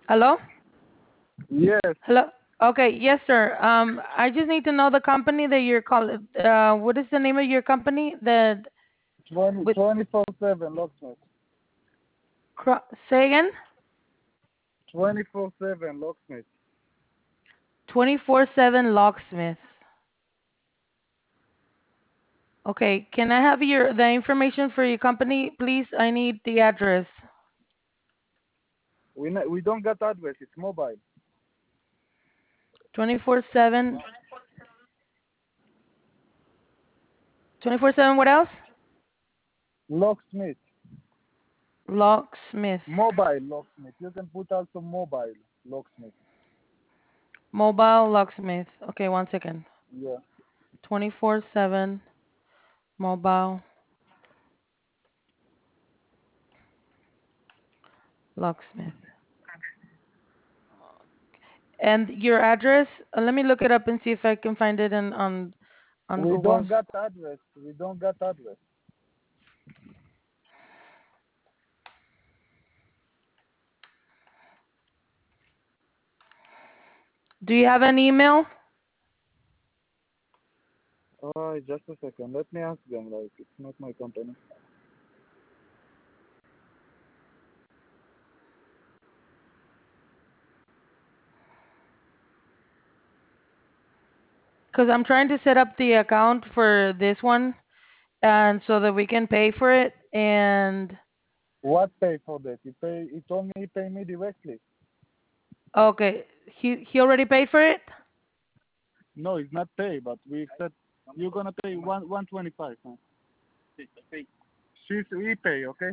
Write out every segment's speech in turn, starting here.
Hello? Yes, Hello? Okay, yes, sir. I just need to know the company that you're calling. What is the name of your company? The 20, with 24/7 locksmith. say again? 24/7 locksmith. 24/7 locksmith. Okay, can I have the information for your company, please? I need the address. We don't got address. It's mobile 24/7. 24/7. What else? locksmith. Locksmith. Mobile locksmith. You can put also mobile locksmith. Mobile locksmith. Okay, one second. Yeah. 24/7 mobile locksmith. And your address? Let me look it up and see if I can find it on We don't Google's. got address. We don't got address. Do you have an email? Oh, just a second. Let me ask them. Like it's not my company. Because I'm trying to set up the account for this one, and so that we can pay for it. And What pay for that? He pay. He told me he pay me directly. okay, he already paid for it. No, it's not pay, but we said you're gonna pay 125. Huh? We pay, okay?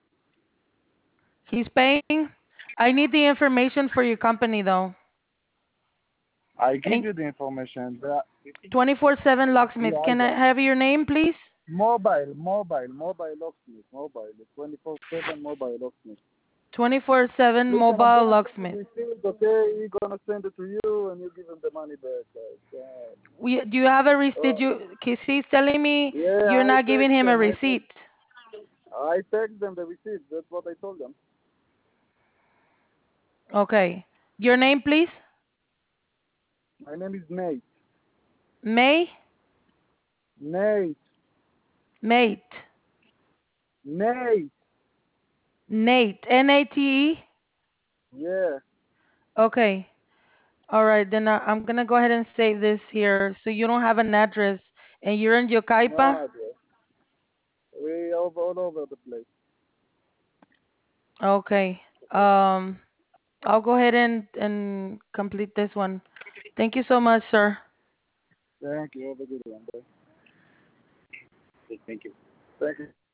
He's paying. I need the information for your company though. I give And you the information. 24/7 locksmith. Yeah, I Can I got have your name, please? mobile locksmith, mobile 24/7 mobile locksmith. 24/7 Listen, I'm mobile gonna send the locksmith. receipt, okay? He's gonna send it to you, and you give him the money back. Like, Do you have a receipt? uh, Cause he's telling me yeah, you're not giving him a receipt. I text them the receipt. That's what I told them. Okay. Your name, please? My name is Nate. May? Nate. Mate. Nate. Nate. Nate? Yeah. Okay. All right. Then I'm gonna go ahead and save this here. So you don't have an address, and you're in Yokaipa. No address. We over all over the place. Okay. Um, I'll go ahead and complete this one. Thank you so much, sir. Thank you. Have a good one. Bye. Thank you. Thank you.